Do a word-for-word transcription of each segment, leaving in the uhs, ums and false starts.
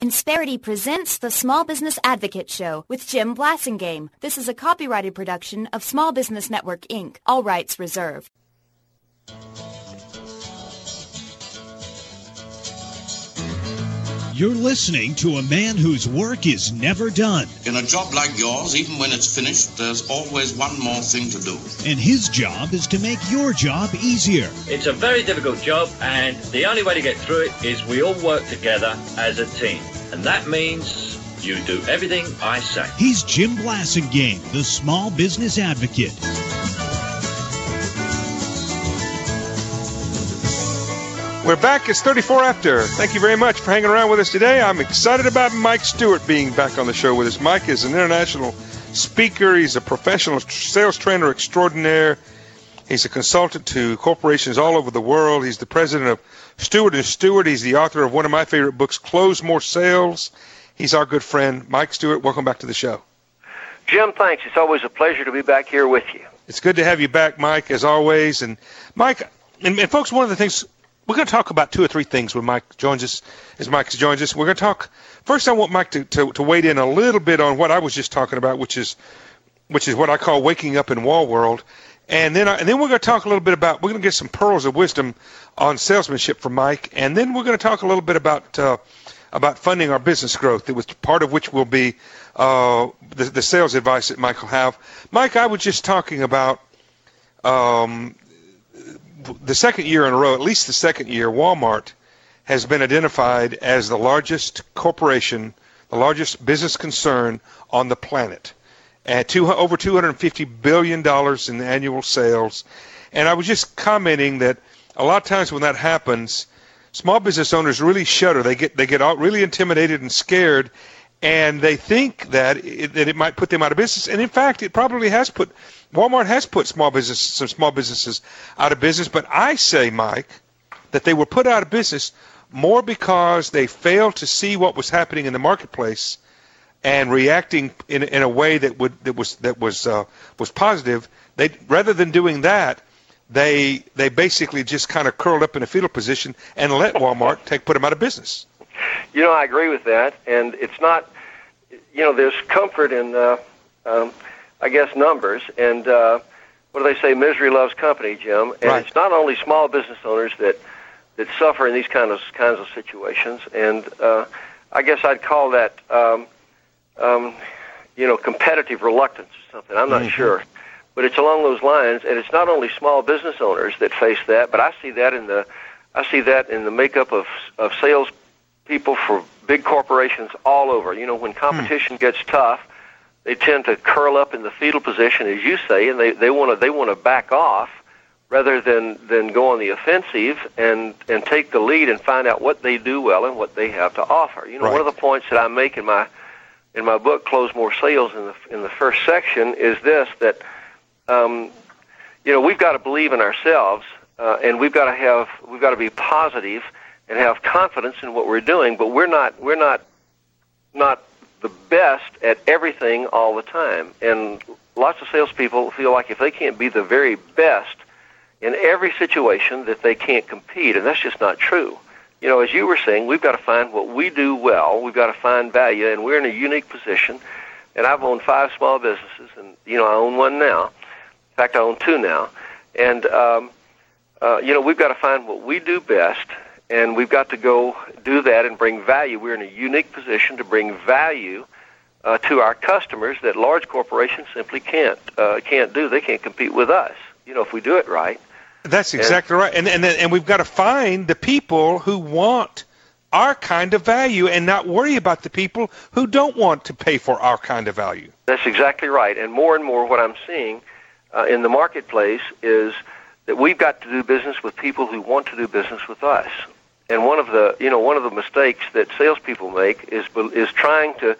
Insperity presents the Small Business Advocate Show with Jim Blasingame. This is a copyrighted production of Small Business Network, Incorporated. All rights reserved. You're listening to a man whose work is never done. In a job like yours, even when it's finished, there's always one more thing to do. And his job is to make your job easier. It's a very difficult job, and the only way to get through it is we all work together as a team. And that means you do everything I say. He's Jim Blasingame, the Small Business Advocate. We're back. It's thirty-four after. Thank you very much for hanging around with us today. I'm excited about Mike Stewart being back on the show with us. Mike is an international speaker. He's a professional sales trainer extraordinaire. He's a consultant to corporations all over the world. He's the president of Stewart and Stewart. He's the author of one of my favorite books, Close More Sales. He's our good friend. Mike Stewart, welcome back to the show. Jim, thanks. It's always a pleasure to be back here with you. It's good to have you back, Mike, as always. And Mike, and, and folks, one of the things, we're going to talk about two or three things when Mike joins us, as Mike joins us. We're going to talk, first I want Mike to, to, to wade in a little bit on what I was just talking about, which is which is what I call waking up in wall world. And then I, and then we're going to talk a little bit about, we're going to get some pearls of wisdom on salesmanship from Mike. And then we're going to talk a little bit about uh, about funding our business growth, it was part of which will be uh, the, the sales advice that Mike will have. Mike, I was just talking about um, the second year in a row, at least the second year, Walmart has been identified as the largest corporation, the largest business concern on the planet, at two, over two hundred fifty billion dollars in annual sales. And I was just commenting that a lot of times when that happens, small business owners really shudder. They get they get all really intimidated and scared, and they think that it, that it might put them out of business. And in fact, it probably has put Walmart has put small business some small businesses out of business. But I say, Mike, that they were put out of business more because they failed to see what was happening in the marketplace and reacting in in a way that would that was that was uh, was positive. They rather than doing that, they they basically just kind of curled up in a fetal position and let Walmart take put them out of business. You know, I agree with that, and it's not. You know, there's comfort in, uh, um, I guess, numbers, and uh, what do they say? Misery loves company, Jim. And right. It's not only small business owners that that suffer in these kind of kinds of situations, and uh, I guess I'd call that. Um, Um, you know, competitive reluctance or something. I'm not mm-hmm. sure. But it's along those lines, and it's not only small business owners that face that, but I see that in the I see that in the makeup of of sales people for big corporations all over. You know, when competition mm. gets tough, they tend to curl up in the fetal position, as you say, and they they want to they want to back off rather than than go on the offensive and and take the lead and find out what they do well and what they have to offer. You know, right. One of the points that I make in my in my book, Close More Sales, in the in the first section, is this, that, um, you know, we've got to believe in ourselves, uh, and we've got to have, we've got to be positive and have confidence in what we're doing, but we're not, we're not, not the best at everything all the time. And lots of salespeople feel like if they can't be the very best in every situation, that they can't compete, and that's just not true. You know, as you were saying, we've got to find what we do well. We've got to find value, and we're in a unique position. And I've owned five small businesses, and, you know, I own one now. In fact, I own two now. And, um, uh, you know, we've got to find what we do best, and we've got to go do that and bring value. We're in a unique position to bring value uh, to our customers that large corporations simply can't uh, can't do. They can't compete with us, you know, if we do it right. That's exactly right, and and and we've got to find the people who want our kind of value, and not worry about the people who don't want to pay for our kind of value. That's exactly right, and more and more, what I'm seeing uh, in the marketplace is that we've got to do business with people who want to do business with us. And one of the you know one of the mistakes that salespeople make is is trying to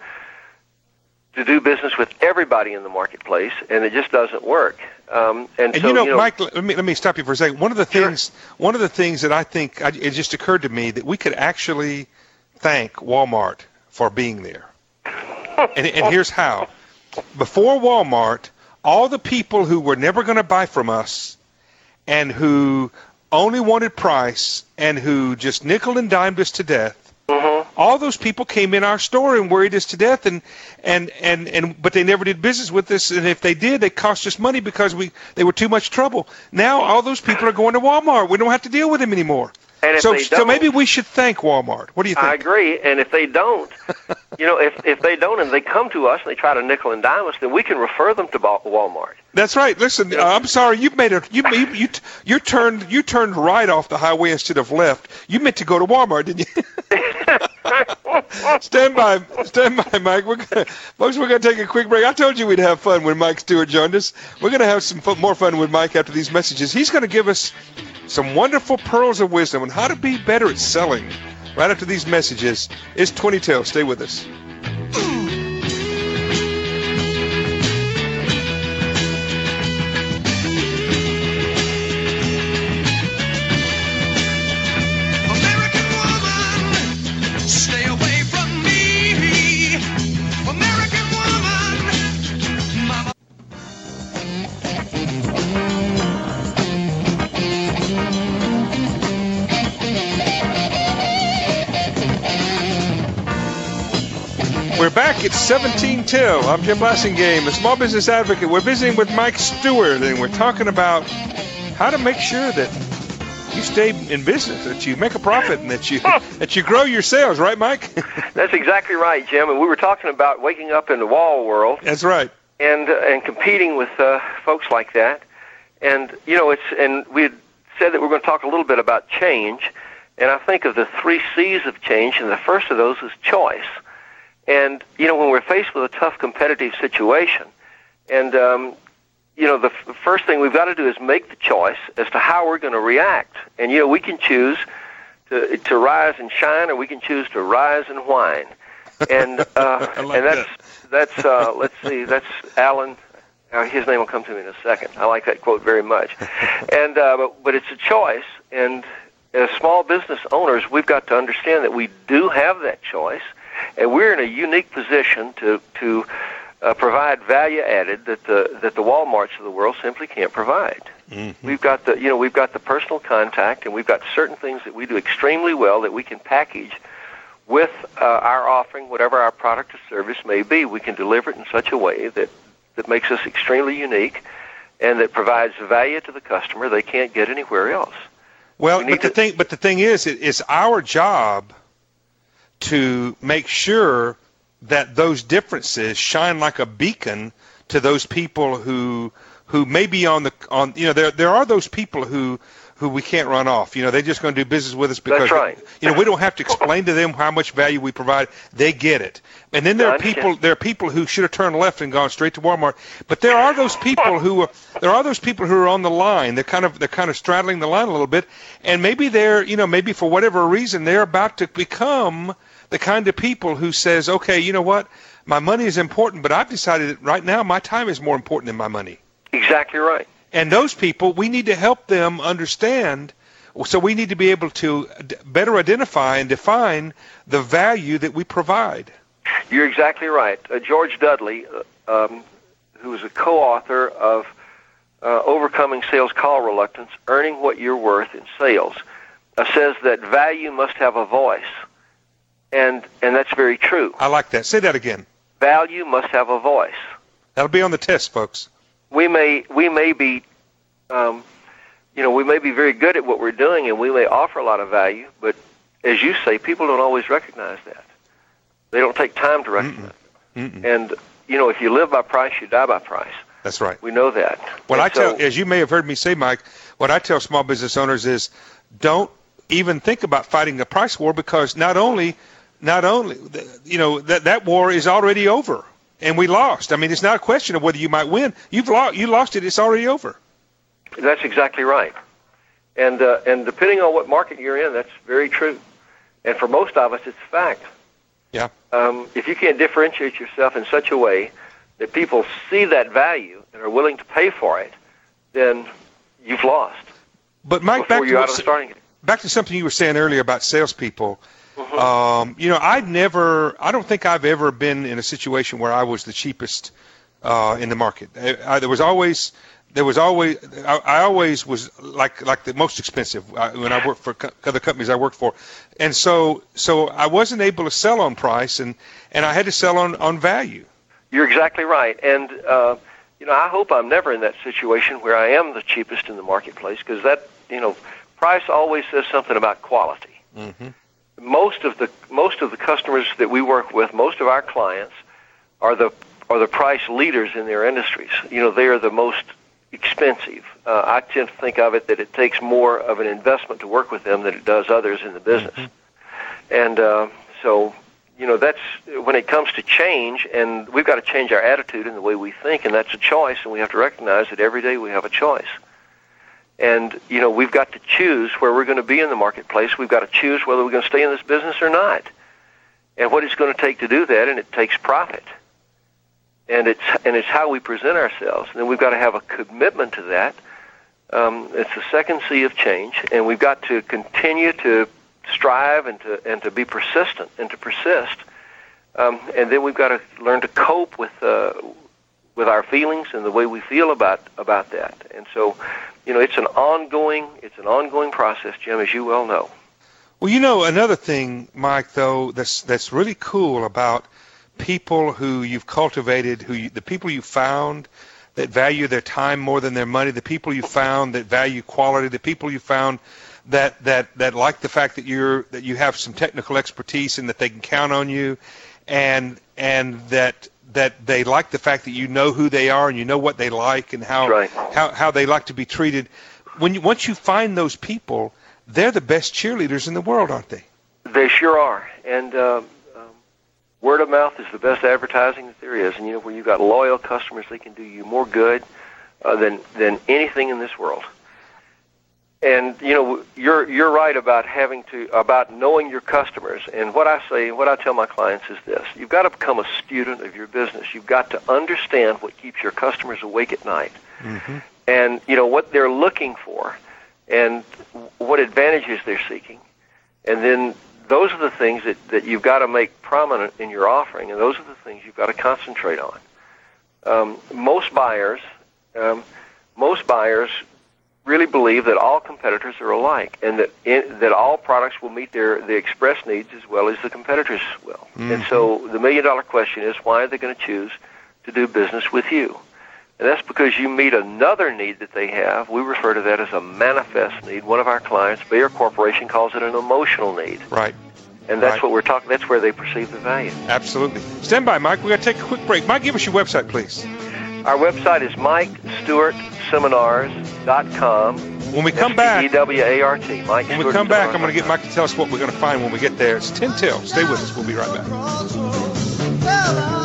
to do business with everybody in the marketplace, and it just doesn't work. Um, and, and so, you, know, you know, Mike, let me let me stop you for a second. One of the things, sure. one of the things that I think I, it just occurred to me that we could actually thank Walmart for being there. and, and here's how: before Walmart, all the people who were never going to buy from us, and who only wanted price, and who just nickel and dimed us to death, mm-hmm. all those people came in our store and worried us to death, and and and and but they never did business with us, and if they did, they cost us money because we they were too much trouble. Now all those people are going to Walmart. We don't have to deal with them anymore. And if so, they so maybe we should thank Walmart. What do you think? I agree. And if they don't, you know, if if they don't and they come to us and they try to nickel and dime us, then we can refer them to Walmart. That's right. Listen, uh, I'm sorry. You made a you you you, you turned you turned right off the highway instead of left. You meant to go to Walmart, didn't you? stand by, stand by, Mike. We're gonna, folks, we're going to take a quick break. I told you we'd have fun when Mike Stewart joined us. We're going to have some fun, more fun with Mike after these messages. He's going to give us some wonderful pearls of wisdom on how to be better at selling. Right after these messages, it's twenty till. Stay with us. We're back at seventeen till. I'm Jim Blasingame, a small business advocate. We're visiting with Mike Stewart, and we're talking about how to make sure that you stay in business, that you make a profit, and that you that you grow your sales. Right, Mike? That's exactly right, Jim. And we were talking about waking up in the wall world. That's right. And uh, and competing with uh, folks like that. And you know, it's and we had said that we're going to talk a little bit about change. And I think of the three C's of change, and the first of those is choice. And, you know, when we're faced with a tough competitive situation, and, um, you know, the, f- the first thing we've got to do is make the choice as to how we're going to react. And, you know, we can choose to to rise and shine, or we can choose to rise and whine. And uh, like and that's, that. that's uh, let's see, that's Alan. Uh, his name will come to me in a second. I like that quote very much. And uh, but, but it's a choice, and as small business owners, we've got to understand that we do have that choice. And we're in a unique position to to uh, provide value added that the that the Walmarts of the world simply can't provide. Mm-hmm. We've got the you know we've got the personal contact, and we've got certain things that we do extremely well that we can package with uh, our offering, whatever our product or service may be. We can deliver it in such a way that that makes us extremely unique, and that provides value to the customer they can't get anywhere else. Well, we but the to, thing but the thing is, it, it's our job to make sure that those differences shine like a beacon to those people who who may be on the on you know there there are those people who who we can't run off. You know, they're just going to do business with us because That's right. you know we don't have to explain to them how much value we provide. They get it. And then there are people there are people who should have turned left and gone straight to Walmart. But there are those people who are there are those people who are on the line. They're kind of they're kind of straddling the line a little bit, and maybe they're you know maybe for whatever reason they're about to become the kind of people who says, okay, you know what, my money is important, but I've decided that right now my time is more important than my money. Exactly right. And those people, we need to help them understand, so we need to be able to better identify and define the value that we provide. You're exactly right. Uh, George Dudley, uh, um, who is a co-author of uh, Overcoming Sales Call Reluctance, Earning What You're Worth in Sales, uh, says that value must have a voice. And and that's very true. I like that. Say that again. Value must have a voice. That'll be on the test, folks. We may we may be, um, you know, we may be very good at what we're doing, and we may offer a lot of value. But as you say, people don't always recognize that. They don't take time to recognize Mm-mm. it. Mm-mm. And you know, if you live by price, you die by price. That's right. We know that. What and I tell, so, as you may have heard me say, Mike, what I tell small business owners is, don't even think about fighting a price war, because not only Not only, you know, that that war is already over, and we lost. I mean, it's not a question of whether you might win. You've lost. You lost it. It's already over. That's exactly right. And uh, and depending on what market you're in, that's very true. And for most of us, it's fact. Yeah. Um, if you can't differentiate yourself in such a way that people see that value and are willing to pay for it, then you've lost. But Mike, before back you're to, out of the starting back to something you were saying earlier about salespeople. Mm-hmm. Um, you know, I've never, I don't think I've ever been in a situation where I was the cheapest uh, in the market. I, I, there was always, there was always I, I always was like like the most expensive uh, when I worked for co- other companies I worked for, and so so I wasn't able to sell on price, and, and I had to sell on, on value. You're exactly right, and uh, you know I hope I'm never in that situation where I am the cheapest in the marketplace, because that you know price always says something about quality. Mm-hmm. Most of the most of the customers that we work with, most of our clients, are the are the price leaders in their industries. You know, they are the most expensive. Uh, I tend to think of it that it takes more of an investment to work with them than it does others in the business. Mm-hmm. And uh, so, you know, that's when it comes to change, and we've got to change our attitude and the way we think, and that's a choice, and we have to recognize that every day we have a choice. And, you know, we've got to choose where we're going to be in the marketplace. We've got to choose whether we're going to stay in this business or not, and what it's going to take to do that, and it takes profit. And it's and it's how we present ourselves. And then we've got to have a commitment to that. Um, it's the second C of change, and we've got to continue to strive and to and to be persistent and to persist. Um, and then we've got to learn to cope with uh, with our feelings and the way we feel about about that. And so, you know, it's an ongoing it's an ongoing process, Jim, as you well know. Well, you know, another thing, Mike, though, that's that's really cool about people who you've cultivated, who you, the people you found that value their time more than their money, the people you found that value quality, the people you found that that that like the fact that you're that you have some technical expertise and that they can count on you, and and that that they like the fact that you know who they are and you know what they like and how right. how how they like to be treated. When you, once you find those people, they're the best cheerleaders in the world, aren't they? They sure are, and. Uh, Word of mouth is the best advertising that there is, and you know when you've got loyal customers, they can do you more good uh, than than anything in this world. And you know you're you're right about having to about knowing your customers. And what I say, what I tell my clients is this: you've got to become a student of your business. You've got to understand what keeps your customers awake at night, mm-hmm. and you know what they're looking for, and what advantages they're seeking, and then. Those are the things that, that you've got to make prominent in your offering, and those are the things you've got to concentrate on. Um, most buyers, um, most buyers really believe that all competitors are alike, and that in, that all products will meet their the express needs as well as the competitors will. Mm-hmm. And so the million-dollar question is, why are they going to choose to do business with you? And that's because you meet another need that they have. We refer to that as a manifest need. One of our clients, Bayer Corporation, calls it an emotional need. Right. And that's right. what we're talking. That's where they perceive the value. Absolutely. Stand by, Mike. We've got to take a quick break. Mike, give us your website, please. Our website is mike stewart seminars dot com. When we come back, E W A R T. Mike when we come back, I'm going to get Mike to tell us what we're going to find when we get there. It's ten till. Stay with us. We'll be right back.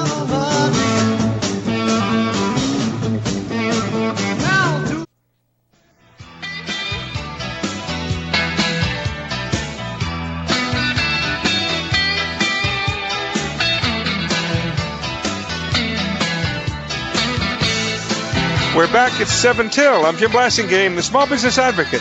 We're back at seven till. I'm Jim Blasingame, the Small Business Advocate.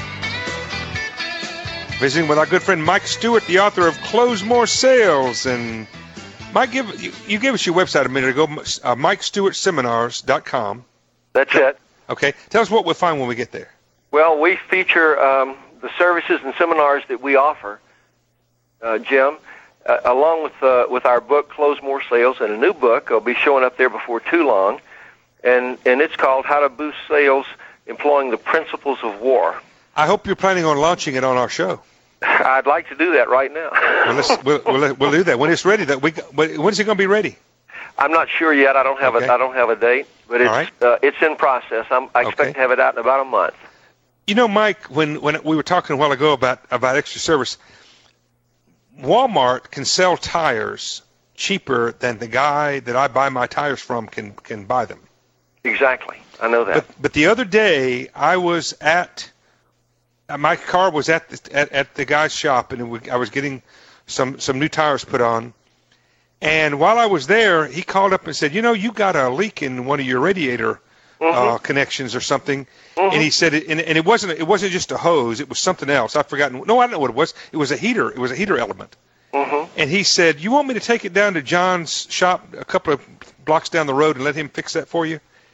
Visiting with our good friend Mike Stewart, the author of Close More Sales. And Mike, give, you, you gave us your website a minute ago, uh, mike stewart seminars dot com. That's it. Okay. Tell us what we'll find when we get there. Well, we feature um, the services and seminars that we offer, uh, Jim, uh, along with uh, with our book, Close More Sales, and a new book. I'll be showing up there before too long. And and it's called How to Boost Sales Employing the Principles of War. I hope you're planning on launching it on our show. I'd like to do that right now. well, let's, we'll, we'll, we'll do that when it's ready. That we when is it going to be ready? I'm not sure yet. I don't have okay. a I don't have a date, but it's right. uh, it's in process. I'm, I expect okay. to have it out in about a month. You know, Mike, when when we were talking a while ago about about extra service, Walmart can sell tires cheaper than the guy that I buy my tires from can can buy them. Exactly. I know that. But, but the other day, I was at, uh, my car was at the, at, at the guy's shop, and it was, I was getting some, some new tires put on. And while I was there, he called up and said, you know, you got a leak in one of your radiator mm-hmm. uh, connections or something. Mm-hmm. And he said, it, and, and it wasn't it wasn't just a hose, it was something else. I've forgotten. No, I don't know what it was. It was a heater. It was a heater element. Mm-hmm. And he said, you want me to take it down to John's shop a couple of blocks down the road and let him fix that for you?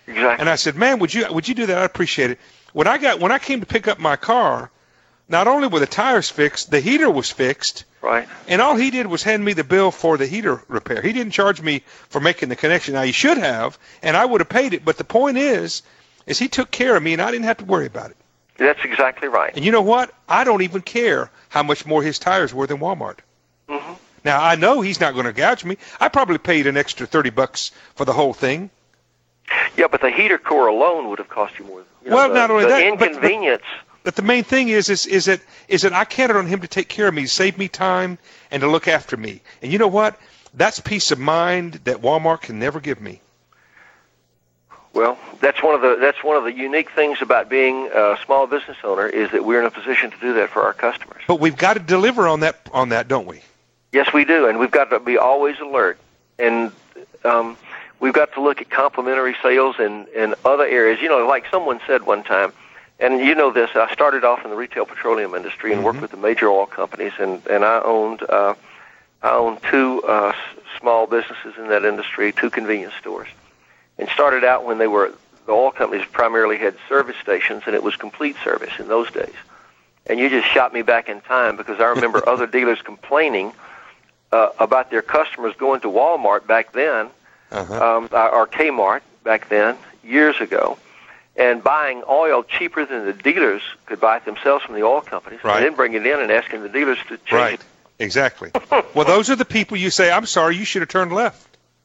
Exactly. And I said, man, would you would you do that? I'd appreciate it. When I got when I came to pick up my car, not only were the tires fixed, the heater was fixed. Right. And all he did was hand me the bill for the heater repair. He didn't charge me for making the connection. Now, he should have, and I would have paid it. But the point is, is he took care of me, and I didn't have to worry about it. That's exactly right. And you know what? I don't even care how much more his tires were than Walmart. Mm-hmm. Now, I know he's not going to gouge me. I probably paid an extra thirty bucks for the whole thing. Yeah, but the heater core alone would have cost you more. You know, well, the, not only the that, inconvenience. But, but, but the main thing is, is, is that is that I counted on him to take care of me, to save me time, and to look after me. And you know what? That's peace of mind that Walmart can never give me. Well, that's one of the that's one of the unique things about being a small business owner is that we're in a position to do that for our customers. But we've got to deliver on that on that, don't we? Yes, we do, and we've got to be always alert. And um, we've got to look at complementary sales in, in other areas. You know, like someone said one time, and you know this, I started off in the retail petroleum industry and mm-hmm. worked with the major oil companies, and, and I owned uh, I owned two uh, small businesses in that industry, two convenience stores. And started out when they were, the oil companies primarily had service stations, and it was complete service in those days. And you just shot me back in time because I remember other dealers complaining uh, about their customers going to Walmart back then, uh-huh. um, or Kmart back then, years ago, and buying oil cheaper than the dealers could buy it themselves from the oil companies, right. and then bring it in and asking the dealers to change right. it. Exactly. Well, those are the people you say, I'm sorry, you should have turned left.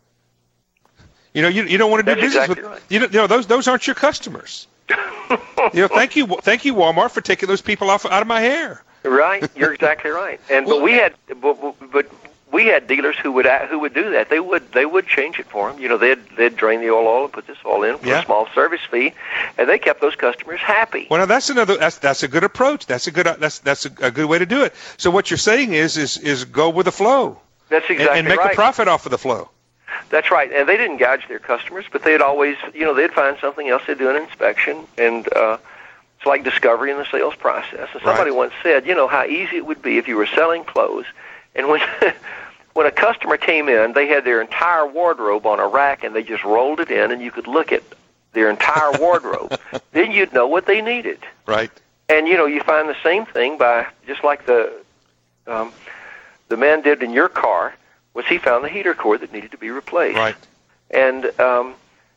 You know, you you don't want to do That's business exactly with right. you know, you know those those aren't your customers. you know, thank you thank you Walmart for taking those people off out of my hair. Right, you're exactly right. And well, but we had but, but we had dealers who would who would do that. They would they would change it for them. You know, they'd they'd drain the oil oil and put this oil in for yeah. a small service fee, and they kept those customers happy. Well, now that's another that's that's a good approach. That's a good that's that's a, a good way to do it. So what you're saying is is is go with the flow. That's exactly and, and make right. a profit off of the flow. That's right, and they didn't gouge their customers, but they'd always, you know, they'd find something else. They'd do an inspection, and uh, it's like discovery in the sales process. And somebody right. once said, you know, how easy it would be if you were selling clothes, and when when a customer came in, they had their entire wardrobe on a rack, and they just rolled it in, and you could look at their entire wardrobe. Then you'd know what they needed. Right. And, you know, you find the same thing by, just like the um, the man did in your car, was he found the heater core that needed to be replaced. Right. And um,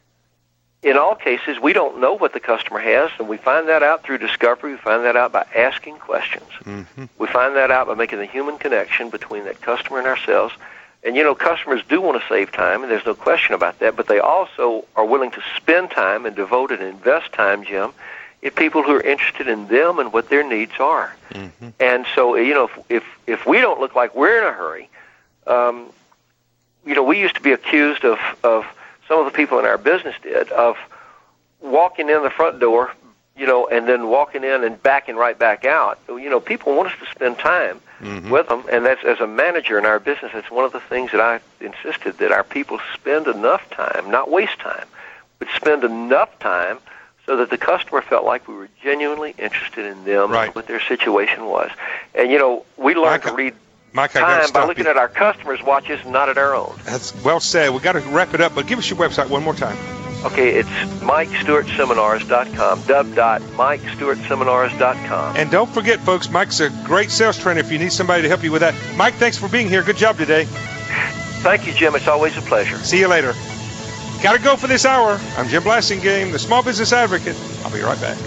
in all cases, we don't know what the customer has, and we find that out through discovery. We find that out by asking questions. Mm-hmm. We find that out by making the human connection between that customer and ourselves. And, you know, customers do want to save time, and there's no question about that, but they also are willing to spend time and devote and invest time, Jim, in people who are interested in them and what their needs are. Mm-hmm. And so, you know, if, if, if we don't look like we're in a hurry, Um, you know, we used to be accused of, of some of the people in our business did, of walking in the front door, you know, and then walking in and backing right back out. You know, people want us to spend time mm-hmm. with them, and that's, as a manager in our business, that's one of the things that I insisted, that our people spend enough time, not waste time, but spend enough time so that the customer felt like we were genuinely interested in them right. and what their situation was. And, you know, we learned Mike, to read Mike, time by looking you. at our customers' watches and not at our own. That's well said. We've got to wrap it up, but give us your website one more time. Okay, it's Mike Stewart Seminars dot com, w w w dot Mike Stewart Seminars dot com. And don't forget, folks, Mike's a great sales trainer if you need somebody to help you with that. Mike, thanks for being here. Good job today. Thank you, Jim. It's always a pleasure. See you later. Got to go for this hour. I'm Jim Blasingame, the Small Business Advocate. I'll be right back.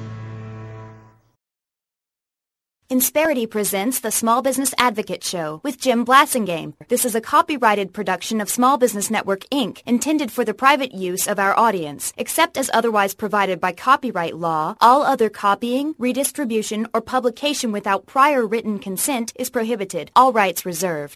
Insperity presents the Small Business Advocate Show with Jim Blasingame. This is a copyrighted production of Small Business Network, Incorporated, intended for the private use of our audience. Except as otherwise provided by copyright law, all other copying, redistribution, or publication without prior written consent is prohibited. All rights reserved.